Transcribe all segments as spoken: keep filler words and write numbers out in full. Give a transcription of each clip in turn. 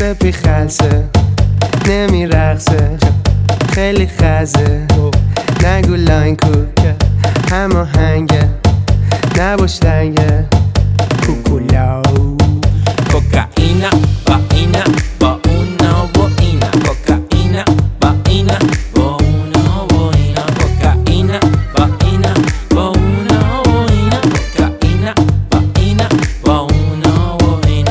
سپی خلصه نمیرقصه خیلی خزه نگو لاین کوکه همه هنگه نباش لنگه کوکولاو کوکائینا با اینا با اونا و اینا کوکائینا با اینا با اونا و اینا کوکائینا با اینا با اونا و اینا کوکائینا با اینا با اونا و اینا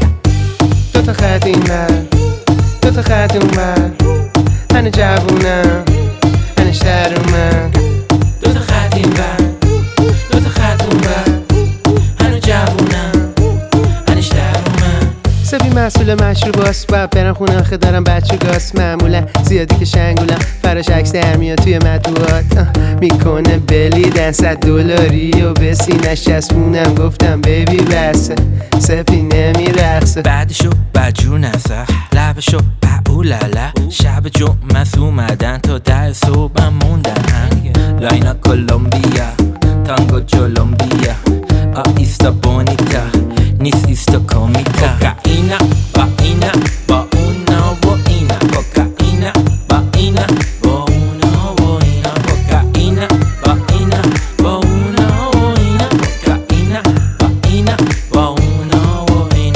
دو تا خط این ور دو تا خط اون ور هنو جوونم هنش در اومد دو تا خط این ور دو تا خط اون ور هنو جوونم هنش در اومد سبی مسئول مشروباست باید برم خونه آخه دارم بچه گاست معمولا زیادی که شنگولم فراش عکس در میاد توی مطبوعات میکنه بلیدن صد دلاری و به سینش چسبونم گفتم بیبی بسه سپی نمیرقصه بعدشو بدجور نسخ لبشو اولالا شب جمعه اومدن تا در صبحم موندن لاینا کولومبیا تانگو جولومبیا آیستا بونیتا نیست ایستا کومیکا کوکائینا با اینا با اونا و اینا کوکائینا با اینا با اونا و اینا کوکائینا با اینا با اونا و اینا کوکائینا با اینا با اونا و اینا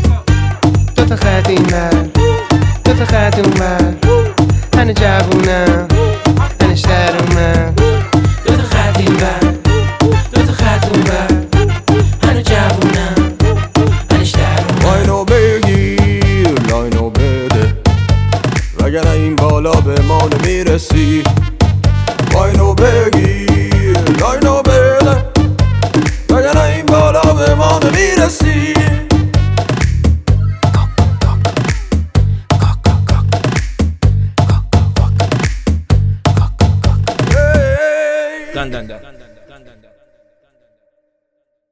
دو تا خط این ور دو تا خط اون ور هنو جوونم هنش در اومد دو تا خط این ور دو تا خط اون ور هنو جوونم هنش در اومد لاینو بگیر لاینو بده وگرنه این بالا به ما نمیرسی لاینو بگیر لاینو بده وگرنه این بالا به ما نمیرسی دن دن دن